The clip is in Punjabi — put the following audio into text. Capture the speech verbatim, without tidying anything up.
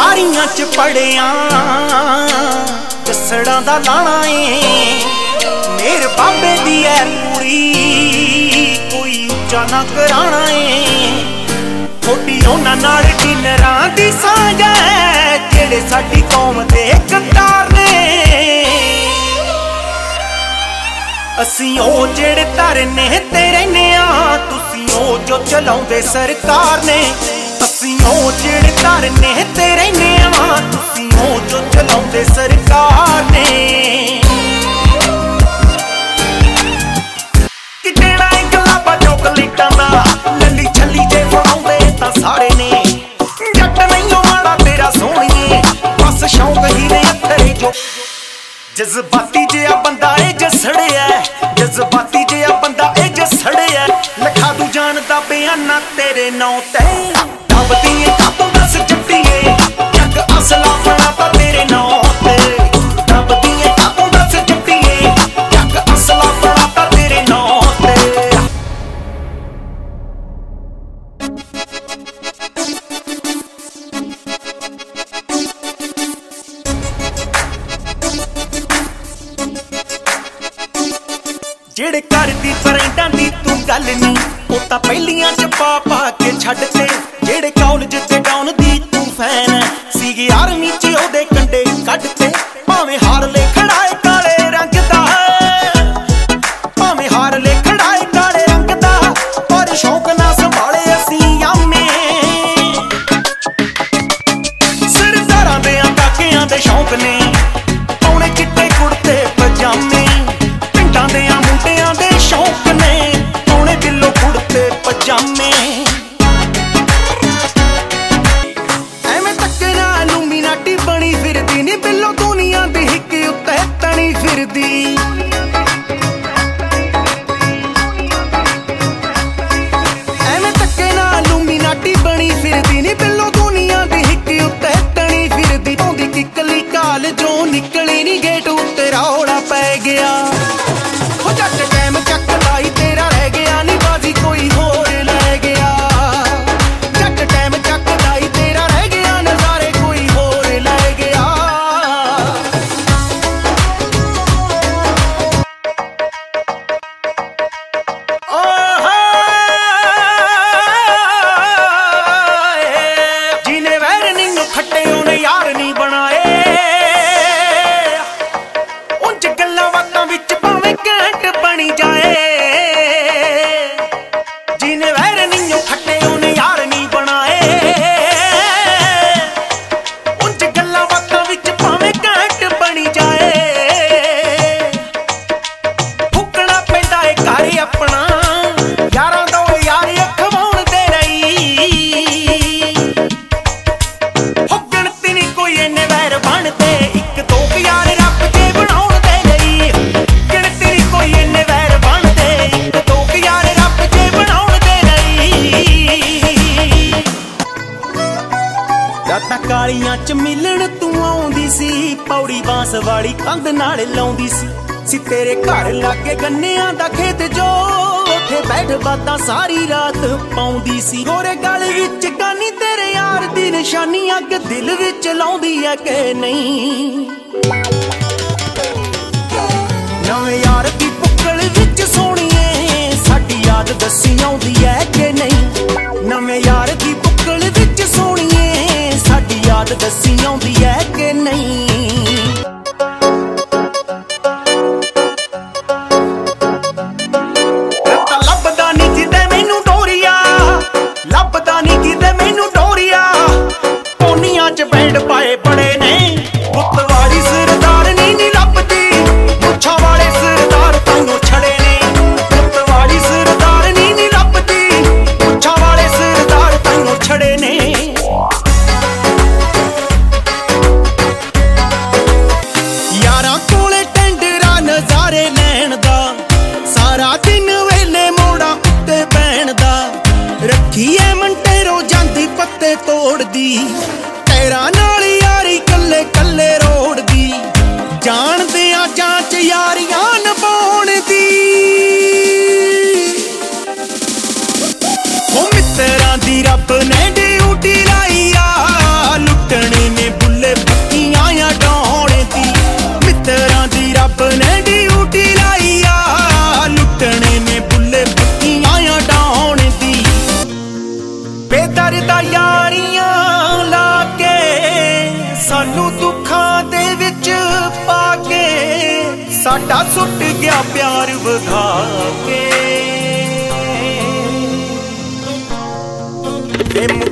ਸਾਰੀਆਂ ਚ ਪੜਿਆ ਜੱਸੜਾਂ ਦਾ ਲਾਣਾ ਏ ਮੇਰ ਬਾਬੇ ਦੀ ਐ ਪੂਰੀ ਕੋਈ ਉੱਚਾ ਨਾ ਕਰਾਣਾ ਏ ਥੋੜੀ ਉਹਨਾਂ ਨਾਲ ਡਿਨਰਾਂ ਦੀ ਸਾਂਝ ਐ ਜਿਹੜੇ ਸਾਡੀ ਕੌਮ ਦੇ ਕਤਾਰ ਨੇ ਅਸੀਂ ਉਹ ਜਿਹੜੇ ਧਰਨੇ ਤੇ ਰਹਿੰਦੇ ਆ ਤੁਸੀਂ ਉਹ ਜੋ ਚਲਾਉਂਦੇ ਸਰਕਾਰ ਨੇ ਅਸੀਂ ਉਹ ਜਿਹੜੇ ਧਰਨੇ ਤੇ ਰਹਿੰਦੇ ਆ ਤੁਸੀਂ ਉਹ ਜੋ ਚਲਾਉਂਦੇ ਸਰਕਾਰ ਨੇ ਕਿਤੇ ਨਾ ਇਕਲਾਬਾ ਚੋਕਲੇਟਾਂ ਦਾ ਲੱਲੀ ਛੱਲੀ ਜੇ ਫੜਾਉਂਦੇ ਤਾਂ ਸਾਰੇ ਨੇ ਜੱਟ ਨਹੀਂ ਮਾੜਾ ਤੇਰਾ ਸੋਹਣੀਏ ਬਸ ਸ਼ੌਂਕ ਹੀ ਨੇ ਅੱਖਰੇ ਜੋ ਜਜ਼ਬਾਤੀ ਜਿਹਾ ਬੰਦਾ ਏ ਜਸੜਿਆ ਜਜ਼ਬਾਤੀ ਜਿਹਾ ਬੰਦਾ ਏ ਜਸੜਿਆ ਲਖਾ ਦੂ ਜਾਣਦਾ ਬਿਆਨਾ ਤੇਰੇ ਨਾਂ ਤੇ ਦੱਬਦੀ ਏ ਕਾਤੋਂ ਦੱਸ ਜੱਟੀਏ ਜੱਗ ਅਸਲਾ ਬਣਾ ਤਾਂ ਤੇਰੇ ਨਾਂ ਤੇ ਦੱਬਦੀ ਏ ਕਾਤੋਂ ਦੱਸ ਜੱਟੀਏ ਜੱਗ ਅਸਲਾ ਬਣਾ ਤਾਂ ਤੇਰੇ ਨਾਂ ਤੇ ਜਿਹੜੇ ਕਰਦੀ ਫਰੈਂਡਾਂ ਦੀ ਤੂੰ ਗੱਲ ਨੀ ਉਹ ਤਾਂ ਪਹਿਲੀਆਂ ਚ ਪਾ ਪਾ ਕੇ ਛੱਡ ਤੇ ਜਿਹੜੇ ਕਾਲਜ ਤੇ ਡਾਊਨ ਦੀ ਤੂੰ ਫੈਨ ਸੀਗੀ ਆਰਮੀ ਚ ਉਹਦੇ ਕੰਡੇ ਕੱਢ ਤੇ ਭਾਵੇਂ ਹਾਰ ਲੈ ਖੜਾਏ ਕਾਲੇ ਰੰਗ ਦਾ ਭਾਵੇਂ ਹਾਰ ਲੈ ਖੜਾਏ ਕਾਲੇ ਰੰਗ ਦਾ ਪਰ ਸ਼ੌਕ ਨਾ ਸੰਭਾਲੇ ਅਸੀਂ ਆਮੇ ਸਰਦਾਰਾਂ ਦੇ ਕਾਕਿਆਂ ਦੇ ਸ਼ੌਕ ਨੇ ਪਾਉਣੇ ਚਿੱਟੇ ਕੁੜਤੇ ਪਜਾਮੇ ਪਿੰਡਾਂ ਦੇ ਮੁੰਡਿਆਂ ਦੇ ਸ਼ੌਕ ਨੇ ਪਾਉਣੇ ਦਿਲੋਂ ਕੁੜਤੇ ਪਜਾਮੇ ਐਵੇਂ ਧੱਕੇ ਨਾਲ ਲੂਮੀਨਾਟੀ ਬਣੀ ਫਿਰਦੀ ਨੀ ਬਿੱਲੋ ਦੁਨੀਆ ਦੀ ਹਿੱਕ ਉੱਤੇ ਤਣੀ ਫਿਰਦੀ ਐਵੇਂ ਧੱਕੇ ਨਾਲ ਲੂਮੀਨਾਟੀ ਬਣੀ ਫਿਰਦੀ ਨੀ ਬਿੱਲੋ ਦੁਨੀਆ ਦੀ ਹਿੱਕ ਉੱਤੇ ਤਣੀ ਫਿਰਦੀ ਆਉਂਦੀ ਕਿੱਕਲੀ ਕਾਲ ਜੋ ਨਿਕਲੀ ਨੀ ਗੇਟ ਉੱਤੇ ਰੌਲਾ ਪੈ ਗਿਆ ਹੋ ਜੱਟ ਟਾਈਮ ਚੱਕਦਾ ਈ ਤੇਰਾ ਰਹਿ ਗਿਆ ਨੀ ਬਾਜ਼ੀ ਕੋਈ ਹੋਰ ਲੈ ਗਿਆ ਜੱਟ ਟਾਈਮ ਚੱਕਦਾ ਈ ਤੇਰਾ ਰਹਿ ਗਿਆ ਨਜ਼ਾਰੇ ਕੋਈ ਹੋਰ ਲੈ ਗਿਆ ਜਿਹਨੇ ਵੈਰ ਨਿੰਨੂ ਖੱਟੇ ਉਹਨੇ ਯਾਰ ਨਹੀਂ ਬਣਾਏ ਉਂਝ ਗੱਲਾਂ ਬਾਤਾਂ ਵਿੱਚ ਭਾਵੇਂ ਘੈਂਟ ਬਣੀ ਜਾਏ ਜਿਹਨੇ ਵੈਰ ਨਿੰਨੂ ਖੱਟੇ ਉਹਨੇ ਯਾਰ ਨਹੀਂ ਬਣਾਏ ਉਂਝ ਗੱਲਾਂ ਬਾਤਾਂ ਵਿੱਚ ਭਾਵੇਂ ਘੈਂਟ ਬਣੀ ਜਾਏ ਫੁੱਕਣਾ ਪੈਂਦਾ ਏ ਘਰ ਆਪਣਾ ਯਾਰਾਂ ਦਾ ਯਾਰ ਖਵਾਉਣ ਦੇ ਰਹੀ ਫੁੱਕਣ ਤੇ ਨੀ ਕੋਈ ਇਹਨੇ ਵੈਰ ਬਣਦੇ ਇੱਕ ਦੋ ਯਾਰ ਰੱਬ ਦੇ ਬਣਾਉਣ ਦੇ ਲਈ ਗਿਣਤੀ ਨੀ ਕੋਈ ਇਹਨੇ ਵੈਰ ਬਣਦੇ ਇੱਕ ਦੋ ਯਾਰ ਰੱਬ ਦੇ ਬਣਾਉਣ ਦੇ ਲਈ ਰਾਤਾਂ ਕਾਲੀਆਂ ਚ ਮਿਲਣ ਤੂੰ ਆਉਂਦੀ ਸੀ ਪੌੜੀ ਬਾਂਸ ਵਾਲੀ ਕੰਧ ਨਾਲ ਲਾਉਂਦੀ ਸੀ ਸੀ ਤੇਰੇ ਘਰ ਲਾਗੇ ਗੰਨਿਆਂ ਦਾ ਖੇਤ ਜੋ ਉੱਥੇ ਬੈਠ ਬਾਤਾਂ ਸਾਰੀ ਰਾਤ ਪਾਉਂਦੀ ਸੀ ਗੋਰੇ ਗਲ ਵਿੱਚ ਕਾਨੀ ਤੇਰੇ ਯਾਰ ਦੀ ਨਿਸ਼ਾਨੀ ਅੱਗ ਦਿਲ ਵਿੱਚ ਲਾਉਂਦੀ ਐ ਕਿ ਨਹੀਂ ਨਵੇਂ ਯਾਰ ਦੀ ਪੁੱਕਲ ਵਿੱਚ ਸੋਹਣੀਏ ਸਾਡੀ ਯਾਦ ਦੱਸੀ ਆਉਂਦੀ ਐ ਕਿ ਨਹੀਂ ਨਵੇਂ ਯਾਰ ਦੀ ਪੁੱਕਲ ਵਿੱਚ ਸੋਹਣੀਏ ਸਾਡੀ ਯਾਦ ਦੱਸੀ ਆਉਂਦੀ ਐ ਕਿ ਨਹੀਂ ਲੱਭਦਾ ਨੀ ਕਿਤੇ ਮੈਨੂੰ ਡੋਰੀਆ ਲੱਭਦਾ ਨੀ ਕਿਤੇ ਮੈਨੂੰ ਡੋਰੀਆ ਪੋਨੀਆਂ ਚ ਬੈਂਡ ਪਾਏ ਬੜੇ ਨੇ ਗੁੱਤਵਾੜੀ ਸਰਦਾਰ ਨੀ ਨੀ ਲੱਭਦੀ ਮੁੱਛਾਂ ਵਾਲੇ ਸਰਦਾਰ ਤੈਨੂੰ ਛੜੇ ਨੇ ਗੁੱਤਵਾੜੀ ਸਰਦਾਰ ਨੀ ਨੀ ਲੱਭਦੀ ਮੁੱਛਾਂ ਵਾਲੇ ਸਰਦਾਰ ਤੈਨੂੰ ਛੜੇ ਨੇ ਯਾਰਾਂ ਕੋਲੇ ਟੈਂਡਰਾਂ ਨਜ਼ਾਰੇ ਲੈਣ ਦਾ ਸਾਰਾ ਦਿਨ ਵੇਲੇ ਮੋੜਾ ਉੱਤੇ ਬਹਿਣ ਦਾ ਰੱਖੀ ਐ ਮੰਟੇਰੋ ਜਾਂਦੀ ਪੱਤੇ ਤੋੜਦੀ ਟੈਰਾਂ ਨਾਲ ਯਾਰੀ ਕੱਲੇ ਕੱਲੇ ਰੋੜਦੀ ਜਾਣਦੇ ਆ ਜਾਂਚ ਯਾਰੀਆਂ ਨਿਭਾਉਣ ਦੀ ਉਹ ਮਿੱਤਰਾਂ ਦੀ ਰੱਬ ਨੇ ਡਿਊਟੀ ਲਾਈ ਆ ਲੁੱਟਣੇ ਨੇ मेरा सुट गया प्यार वधा के।